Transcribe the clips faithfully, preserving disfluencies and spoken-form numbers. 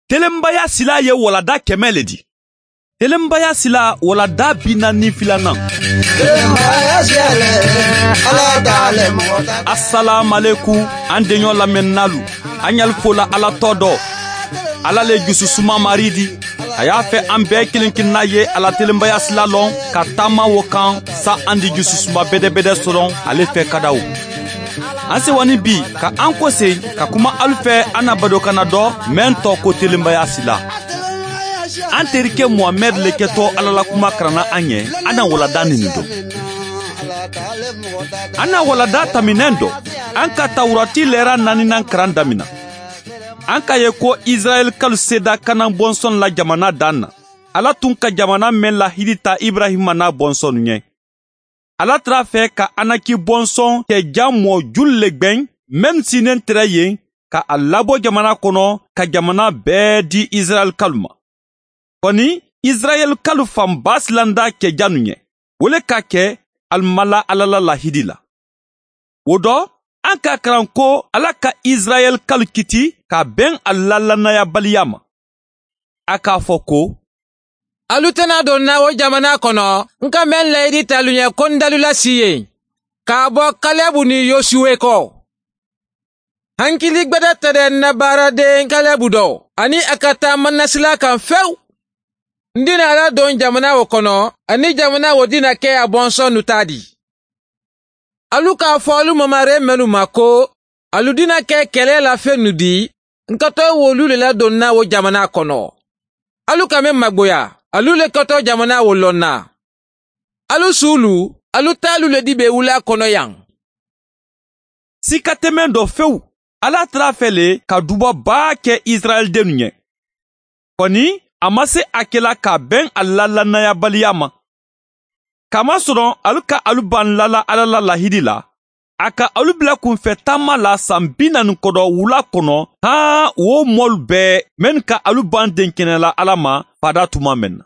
Telembaya sila ye walada kɛmɛ le di. Telembaya sila walada bina ni filanan. Assalamu alaikum an denyo lamɛnnalu an yalifola ala tɔ dɔ ala le jususuma maridi a y'a fɛ an bɛɛ kelen kelenna ye ala telembaya sila lɔn ka taama wo kan sa an di jususuma bɛdɛbɛdɛ sɔrɔ ale fɛ ka daw. An se wani bi ka an kose ka kuma alu fɛ an na bado kana dɔ mɛn tɔ ko telembaya sila. An terike Muhammad le kɛtɔ ala la kuma karana an ye an na walada nini dɔ. An na walada taminen dɔ an ka Tawurati lɛra naninan karan damina. An ka ye ko Israel kalo seda kanan bɔnsɔn la jamana dan na. Ala tun ka jamana mɛn la hidita Ibrahima na bɔnsɔn ɲɛ. Ala tara fɛ ka anaki bɔnsɔn kɛ jamɔ jul le gbɛn même si nen tɛrɛ yen ka a labɔ jamana kɔnɔ ka jamana bɛɛ di Israel kalu ma. Kɔni Israel kalu fanba silanda kɛ janu ɲɛ. Wole ka kɛ almala alala lahidi la. O dɔ an ka karan ko ala ka Israel kalu kiti ka bɛn a lalanaya baliya ma. A k'a fɔ ko alu tena don na o jamana kono nka men leidi talunya kondalula siye ka bo Kalebu ni Yosuwe ko hankili gbada tade na barade Kalebu do ani akata manasila kan few ndina ala don jamana wo kono ani jamana wo dina ke abonso nutadi alu ka folu mamare menu mako alu dina ke kele la fenudi nka to wolu le la don na wo jamana kono alu ka men magboya alu le koto jamana wolona. Alu sulu, alu talu le dibe wula kono yang. Sika temen do few, ala trafele ka duba ba ke Israel denunye. Koni, amase akela ka ben alala naya baliyama. Kama soron alu ka alu ban lala alala lahidi la, aka alu bila kunfe tama la sambina nkodo wula kono, ha wo mol be men ka alu ban denkene la alama pada tuma men.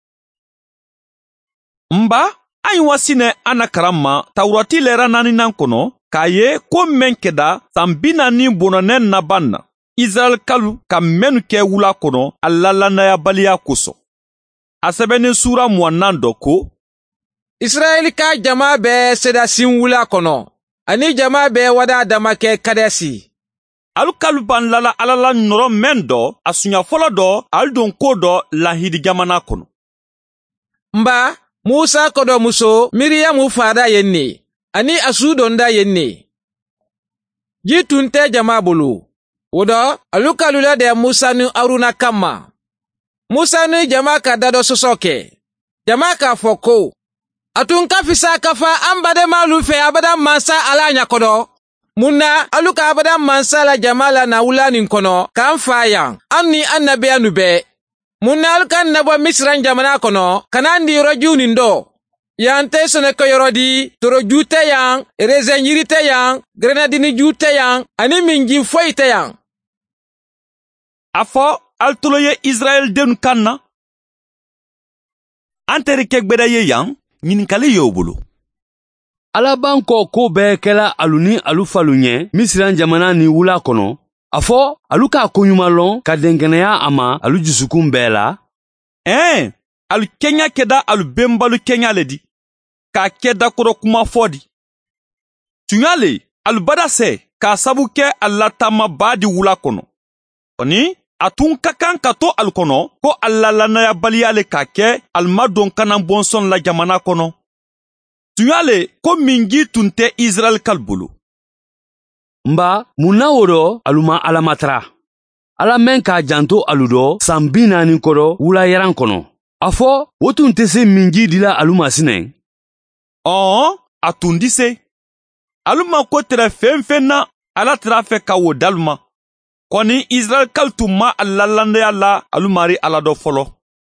Mba, ay wasine anakarama Tawurati lera nani nan kono, ka ye ko men keda sambina ni bonanen na banna. Israel kalu ka menu ke wula kono alala na ya baliya koso. Asebeni sura muanando ko Israel ka jama be seda sin wula kono. Ani jama be wada dama ke kadesi. Alu kalu ban lala alala noro mendo asunya fola do aldon kodo lahidi jamana kono. Mba, Musa kodo muso Miriam fada yenne. Ani asu donda yenne. Jitunte jama bulu. Wodo, alu kalula de Musa nu aruna kama. Musa nu jama ka dado sosoke. Jama ka foko. Atun kafisa kafa ambade malu fe abada mansa ala nyakodo. Muna aluka abada mansa la jamala na ulani kono kan fayan anni annabi anube. Muna aluka nabo misran jamana kono kanandi rojuni ndo. Yante sone ko yorodi toro jute yang rezenyirite yang grenadini jute yang ani minji foite yang. Afo altoloye Israel den kanna. Antere kekbeda ye yang ɲininkali y'o bolo. Ala banko ko bɛɛ kɛla alu ni alu falu ɲɛ Misiran jamana ni wula kɔnɔ. A fɔ alu k'a koɲuman lɔn ka denkɛnɛya a ma alu jusukun bɛɛ la. Ɛn, alu kɛɲa kɛda alu benbalu kɛɲa le di. K'a kɛ dakɔrɔ kuma fɔ di. Tuɲa le, alu bada sɛ k'a sabu kɛ a latama ba di wula kɔnɔ. Kɔni, a tun ka kan ka to alu kɔnɔ ko a lalanaya baliya le k'a kɛ almadon kanan bɔnsɔn la jamana kɔnɔ. Tuɲa le ko minji tun tɛ Israel kal bolo. Mba, munna wo dɔ alu ma Ala matara. Ala men k'a janto alu dɔ san bi naani kɔrɔ wula yaran kɔnɔ. A fɔ o tun tɛ se minji dila alu ma sinɛ. Ɔn, a tun di se. Alu ma ko tɛrɛ fɛn fɛn na Ala tɛrɛ fɛ ka wo dalu ma. Kɔni Israel kal tun ma a lalandaya la alu mari Ala dɔ fɔlɔ.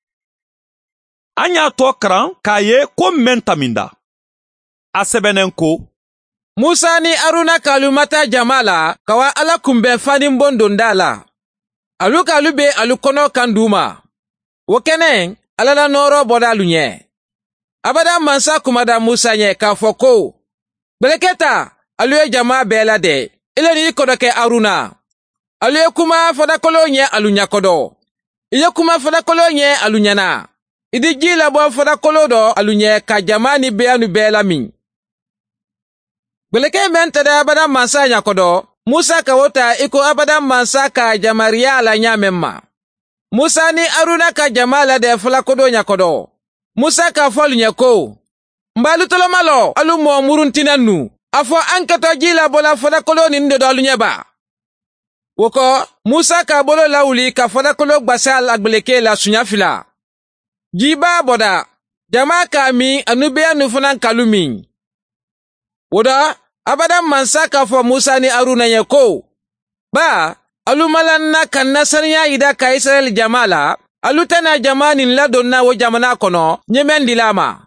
An y'a tɔ karan k'a ye ko men taminda. A sɛbɛnnen ko Musa ni Aruna kalumata jamala kawa ala kumbe fanin bondonda la. Alu kalu be alu kono kanduma. Wokene ala la noro boda lunye. Abada mansa kumada Musa nye ka foko. Beleketa alu e jama bela de. Ile ni kodoke Aruna. Alu e kuma foda kolo nye alu nyakodo. Iya kuma fadakolo nye alunyana. Idi jila bo fadakolo do alunye ka jamani beanu bela min. Beleke mente abada mansa nyakodo. Musa ka wota iko abada mansa ka jamaria la nyamemma. Musa ni Aruna ka jamala de falakodo nyakodo. Musa ka folu nyako. Mbalu tolomalo alu mo muruntinanu. Afo anketo jila bola fadakolo ni ndo alu nyeba. Woko, Musa ka bolo lauli ka fadakolo gbasal agbeleke la sunyafila. Jiba boda, jama ka mi anubea nufunan kalumin. Woda, abada mansa ka fo Musa ni Aruna nyako. Ba, alumalan na kanna sanya ida ka Israel jamala, alutana jamani ladonna wo jamana kono, nyemen dilama.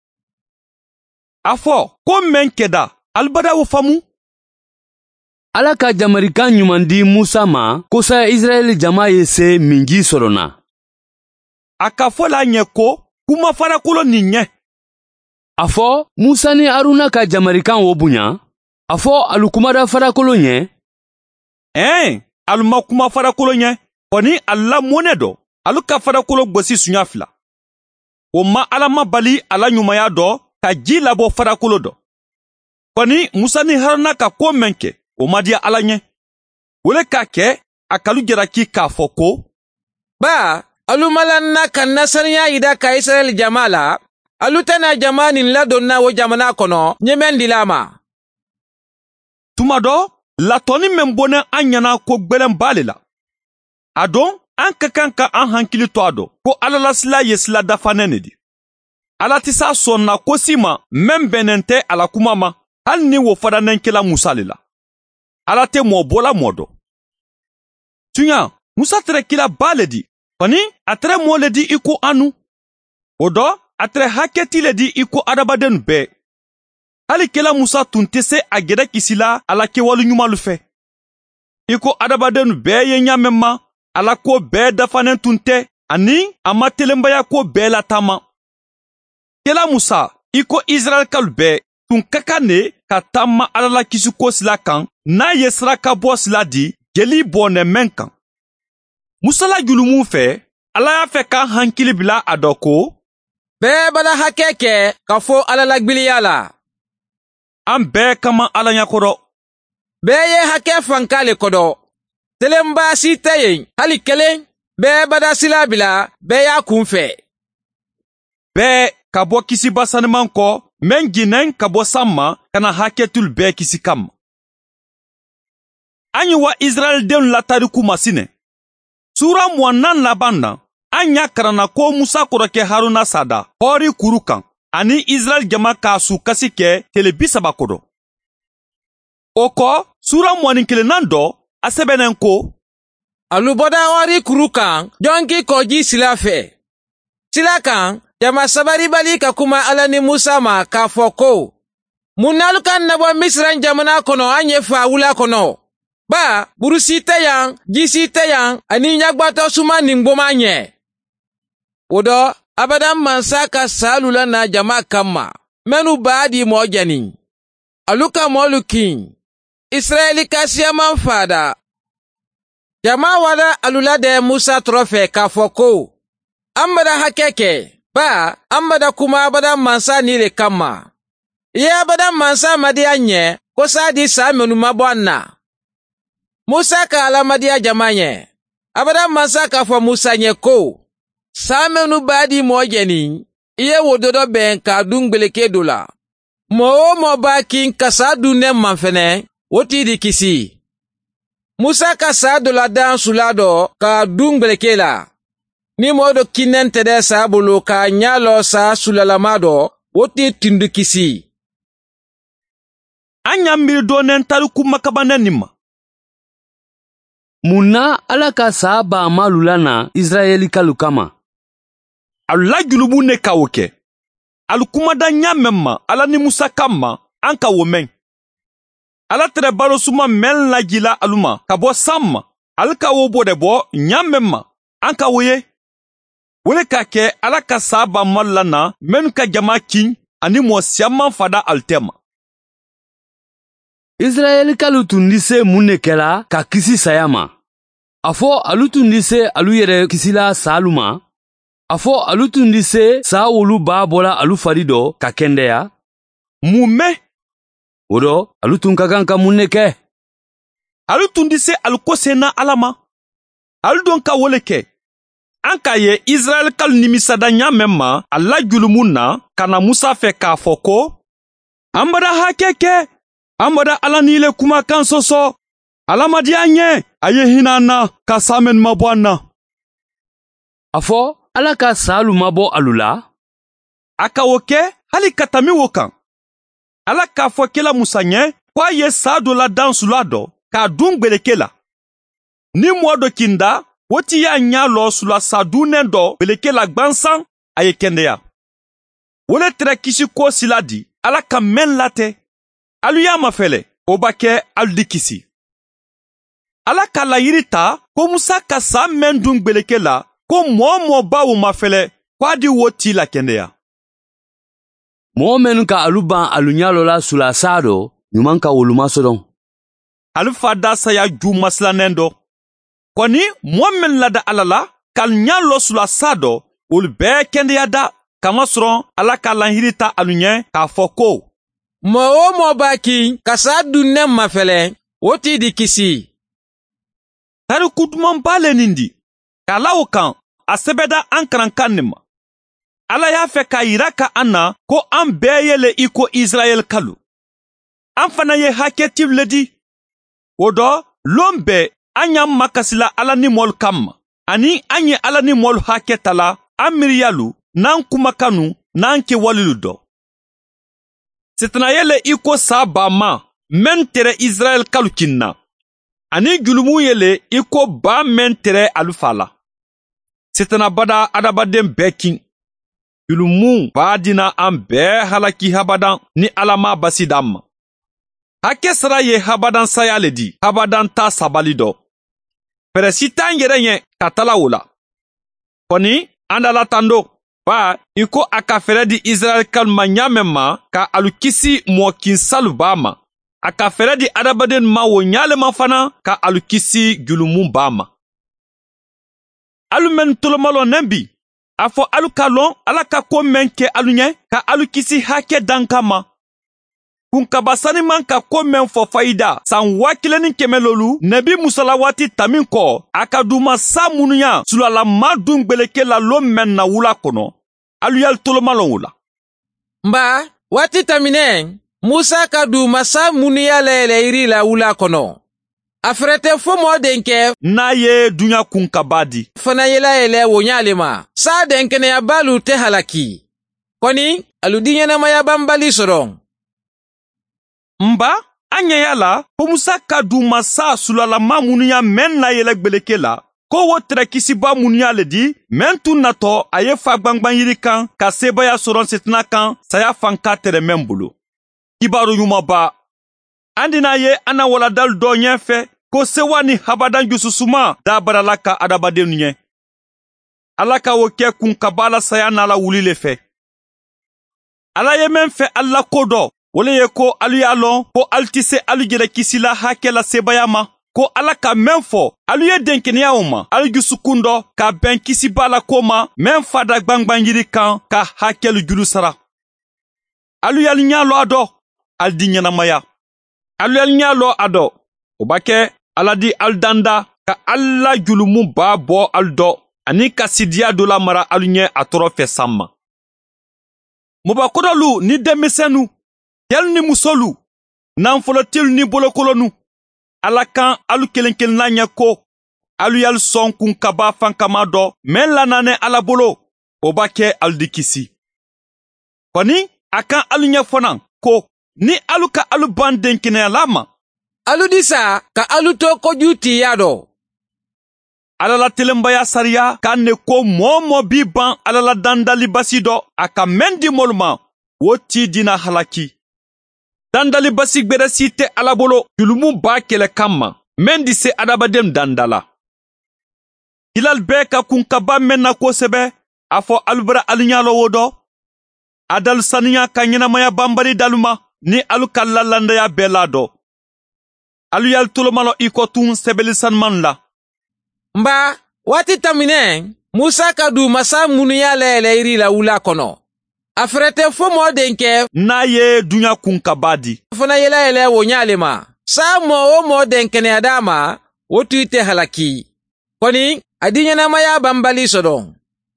Afo, ko men keda, albada wo famu? Ala ka jamarikan ɲuman di Musa ma kosa Israel jama ye se minji sorona. A ka fɔ la ɲɛ ko kuma farakolo ni ɲɛ. A fɔ Musa ni Aruna ka jamarikan wo bonya. A fɔ alu kumada farakolo ɲɛ. Ɛn, alu ma kuma farakolo ɲɛ. Kɔni ala mɔnɛ dɔ, alu ka farakolo gosi sunya fila. O ma ala ma bali ala ɲumanya dɔ ka ji labɔ farakolo dɔ. Kɔni Musa ni Haruna ka ko men kɛ. O ma diya ala ɲɛ. Wole k'a kɛ a kalu jaraki k'a fɔ ko. Ba, alu malanna kanna saniya ida ka Israel jamala, alu tana jamani ladonna wo jamana kono, nyemen dilama. Tuma dɔ, latɔni men bɔnɛ an ɲana ko gbɛlɛn b'ale la. A dɔn, an ka kan ka an hankili to a dɔ ko ala la sila ye sila dafanen de di. Ala ti sa sɔnna ko si ma men bɛnnen tɛ ala kuma ma, hali ni wo fadanen kɛla Musa le la. Ala tɛ mɔ bɔla mɔ dɔ. Tunya, Musa tɛrɛ kila ba le di. Kɔni, a tɛrɛ mɔ le di i ko anu. O dɔ, a tɛrɛ hakɛti le di i ko adamaden bɛɛ. Hali kɛla Musa tun tɛ se a gɛrɛ kisi la ala kɛwale ɲumanlu fɛ. I ko adamaden bɛɛ ye ɲamɛ ma, ala ko bɛɛ dafanen tun tɛ, ani a ma telenbaya ko bɛɛ la taama. Kɛla Musa, i ko Israel kalu bɛɛ, tun ka kan ne ka taama ala la kisi ko sila kan, n'a ye saraka bɔ sila di jeli bɔnɛ men kan. Musa la julumu fɛ, ala y'a fɛ k'an hankili bila a dɔ ko. Bɛɛ bala hakɛ kɛ ka fɔ ala la gwiliya la. An bɛɛ kama ala ɲakɔrɔ. Bɛɛ ye hakɛ fanka le kɔdɔ. Telenba si tɛ yen, hali kelen, bɛɛ bada sila bila, bɛɛ y'a kun fɛ. Bɛɛ ka bɔ kisi basaniman kɔ, men jinɛn ka bɔ san ma, ka na hakɛtul bɛɛ kisi kama. An ye wa Israel denw la tariku masinɛ. Sura mɔnan laban na, an y'a karanna ko Musa kɔrɔkɛ Haruna sada hɔri kuru kan, ani Israel jama k'a su kasi kɛ tile bi saba kɔdɔ. O kɔ, sura mɔnin kelennan dɔ, a sɛbɛnnen ko. Alu bɔda hɔri kuru kan, jɔn k'i kɔji sila fɛ. Sila kan, jama sabari bali ka kuma ala ni Musa ma k'a fɔ ko. Mun n'alu kan nabɔ Misran jamana kɔnɔ an ye fa wula kɔnɔ. Ba, burusi tɛ yan, jisi tɛ yan, ani ɲagbatɔ suma nin gboma ɲɛ. O dɔ, abadan mansa ka salula na jama kama, menu b'a di mɔ jɛni. Alu ka mɔlu kin, Israeli ka siyaman fada. Jama wada alula de Musa trɔfɛ k'a fɔ ko. An bada hakɛ kɛ, ba, an bada kuma abadan mansa ni le kama. Iye abadan mansa madiya ɲɛ, ko sa di sa menu mabɔ an na. Musa ka alamadiya jama nye. Abada mansa ka fɔ Musa nye ko. Samenu badi mo jeni. Iye wododo ben ka dun gbeleke do la. Mo o mo ba kin ka sa dunne manfene. Woti di kisi. Musa ka sa do la dan sulado ka dun gbeleke la. Ni mo do kinen tede sa bulu ka nyalo sa sulalamado. Woti tindu kisi. Anya mbiri donen taluku makabanen nima. Munna ala ka saa ba malula na Israeli kalu kama. Alu la julubu ne ka wo kɛ. Alu kumada ɲamɛn ma ala ni Musa kama an ka wo mɛn. Ala tɛrɛ balo suma mɛn lajila alu ma ka bɔ san ma. Alu ka wo bɔ de bɔ ɲamɛn ma an ka wo ye. Wole k'a kɛ ala ka saa ba malula na mɛnu ka jama kin ani mɔ siyaman fada alu tɛ ma. Israeli kalu tun di se mun ne kɛla ka kisi saya ma. a fɔ alu tun di se alu yɛrɛ kisila saalu ma a fɔ alu tun di se saa wolu b'a bɔla alu fari dɔ ka kɛndɛya mun mɛn o dɔ alu tun ka kan ka mun ne kɛ alu tun di se alu kosenna ala ma alu don ka wole kɛ an k'a ye Israɛl kalu nimisada ɲa mɛn ma a la julumu na ka na Musa fɛ k'a fɔ ko an bada hakɛ kɛ an bada ala ni le kumakan sɔsɔ alamadiya ɲɛ a ye hinɛ an na ka saa mɛn mabɔ an na a fɔ ala ka saalu mabɔ alu la a ka o kɛ hali ka tɛmɛ o kan ala k'a fɔ kɛla Musa ɲɛ ko a ye saa dɔ la dan sula dɔ k'a dun gbeleke la ni mɔɔ dɔ kinda o ti y'a ɲa lɔ sula sa dunnen dɔ gbeleke la gwansan a ye kɛndɛya o le tɛrɛ kisi ko sila di ala ka mɛn latɛ alu y'a mafɛlɛ o b'a kɛ alu di kisi ala ka layiri ta ko Musa ka saa mɛn dun gbeleke la ko mɔɔ mɔɔ b'a o mafɛlɛ ko a di wo ti la kɛndɛya mɔgɔ minnu ka alu ban alu ɲalɔla sula saa dɔ ɲuman ka wolu masɔdɔn alu fada saya ju masilanen dɔ kɔni mɔɔ min lada ala la k'alu ɲa lɔ sula saa dɔ olu bɛɛ kɛndɛya da kamasɔrɔ ala ka lahiri ta alu ɲɛ k'a fɔ ko mɔɔ o mɔɔ b'a kin ka saa dunnen mafɛlɛ o t'i di kisi tariku duman b'a le nin di k'a la o kan a sɛbɛda an karankan nin ma ala y'a fɛ k'a yira ka an na ko an bɛɛ yele i ko Israɛl kalu an fana ye hakɛ tiw di o dɔ lon bɛɛ an y'an makasila ala ni mɔlu kan ma ani an ye ala ni mɔlu hakɛ tala an miiriyalu n'an kumakanu n'an kɛwalilu dɔ sitana yele i ko saa baa ma mɛn tɛrɛ Israɛl kalu kinna ani julumu yele i ko baa mɛn tɛrɛ alu fa la sitana bada adamaden bɛɛ kin julumu b'a dina an bɛɛ halaki habadan ni ala ma basi d'an ma hakɛ sara ye habadan saya le di habadan ta sabali dɔ pɛrɛsi t'an yɛrɛ ɲɛ ka tala o la kɔni an dala tan do ba i ko a ka fɛrɛ di Israɛl kalu ma ɲa mɛn ma ka alu kisi mɔɔ kinsalu b'a ma a ka fɛrɛ di adamaden ma o ɲalema fana ka alu kisi julumu b'a ma alu mɛn tolomalɔnen bi a fɔ alu ka lɔn ala ka ko mɛn kɛ alu ɲɛ ka alu kisi hakɛ dan ka ma kunkabasani man ka ko mɛn fɔ fayida san waa kelen ni kɛmɛ lolu nabi musala waati tamin kɔ a ka duma sa munuya sulala ma dun gbeleke la lo mɛn na wula kɔnɔ alu yali tolomalɔn o la nba waati tɛmɛnen Musa ka duma sa munuya lɛɛlɛyiri la wula kɔnɔ a fɛrɛ tɛ fo mɔɔ den kɛ n'a ye dunya kunkaba di fana yela yɛlɛ wo ɲaale ma saa den kɛnɛya baalu tɛ halaki kɔni alu di ɲɛnamaya banbali sɔrɔ nba an ɲɛya la ko Musa ka duma sa sulalama munuya mɛn na yɛlɛ gbeleke la ko wo tɛrɛ kisiba munuya le di mɛn tun natɔ a ye fa gbangban yiri kan ka sebaya sɔrɔ sitina kan saya fanka tɛrɛ mɛn bolo kibaru ɲumanba an dina ye an na waladalu dɔ ɲɛfɛ ko sewa ni habadan jususuma da barala ka adamadenw ɲɛ ala ka o kɛ kunkaba la saya n'ala wuli le fɛ ala ye mɛn fɛ ala ko dɔ o le ye ko alu y'a lɔn ko alu tɛ se alu yɛrɛ kisila hakɛ la sebaya ma ko ala ka mɛn fɔ alu ye denkɛnɛya o ma alu jusukun dɔ ka bɛn kisiba la ko ma mɛn fada gbangban yiri kan ka hakɛlu julu sara alu yali ɲa lɔ a dɔ alu di ɲɛnamaya alu yali ɲa lɔ a dɔ o b'a kɛ ala di alu danda ka ala julumu b'a bɔ alu dɔ ani ka sidiya dɔ la mara alu ɲɛ a tɔrɔ fɛ san ma mɔbakɔrɔlu ni denmisɛnnu cɛlu ni musolu nanfolotilu ni bolokolonu ala kan alu kelen kelenna ɲɛ ko alu yali sɔn kunkaba fankama dɔ mɛn lananɛ ala bolo o b'a kɛ alu di kisi kɔni a kan alu ɲɛ fɔna ko ni alu ka alu ban denkɛnɛyala ma alu disa ka alu to koju tiya dɔ ala la telenbaya sariya k'a ne ko mɔɔ mɔɔ b'i ban ala la dandali basi dɔ a ka mɛn di mɔlu ma o t'i dina halaki dandali basi gbɛrɛ si tɛ ala bolo julumu b'a kɛlɛ kan ma mɛn di se adamaden dandala hilal bɛɛ ka kunkaba mɛn na kosɛbɛ a fɔ alu bɛra alu ɲalɔ wo dɔ a dalu saniya ka ɲɛnamaya banbali dalu ma ni alu ka lalandaya bɛɛ la dɔ alu yali tolomalɔ i kɔ tun sɛbɛli sanumanu la Mba, waati tɛmɛnen, Musa ka du masa minnu y'a layɛlɛ yiri la wula kɔnɔ. A fɛrɛ tɛ fo mɔɔ denkɛ n'a ye duɲa kun ka b'a di. fana yɛlɛyɛlɛ wo ɲaale ma. Saa mɔɔ o mɔɔ denkɛnɛya d'a ma, o tun tɛ halaki. Kɔni, a di ɲɛnamaya banbali sɔrɔ.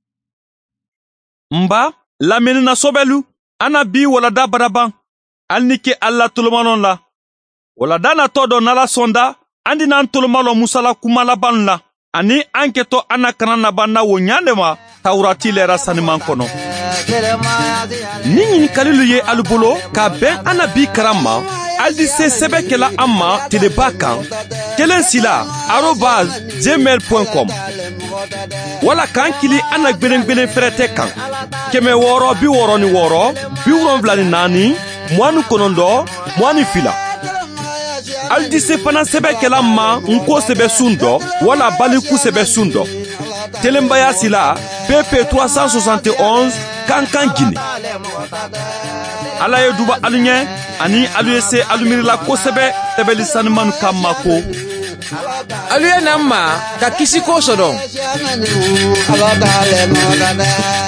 Nba, lamini na sobɛlu, ana bi walada baraban, hali ni ke ala tolomalon la. Walada na tɔ dɔ n'ala sɔnda, an dina an tolomalon musala kuma laban la, ani an kɛtɔ ana kana naban na wo ɲande ma, Tawurati lɛra saniman kɔnɔ. Ni ɲinikalilu ye alu bolo ka bɛn ana bi karan ma, ali se sɛbɛ kɛla an ma teleba kan, kelen sila arobase gmail point com. Wala k'an kili ana gwelen gwelen fɛrɛtɛ kan, kɛmɛ wɔɔrɔ bi wɔɔrɔ ni wɔɔrɔ, bi wolonwula ni naani, mugan ni kɔnɔntɔn, mugan ni fila. Ali se fana sɛbɛ kɛla ma nko sɛbɛ sun dɔ, wala baliku sɛbɛ sun dɔ. Telenbaya sila P P trois cent soixante et onze Kankan Guinée. Ala ye duba alu ɲɛ ani alu ye se alu miirila kosɛbɛ tɛbɛli sanimanu ka ma ko. Alu ye na ma ka kisi ko sɔrɔ.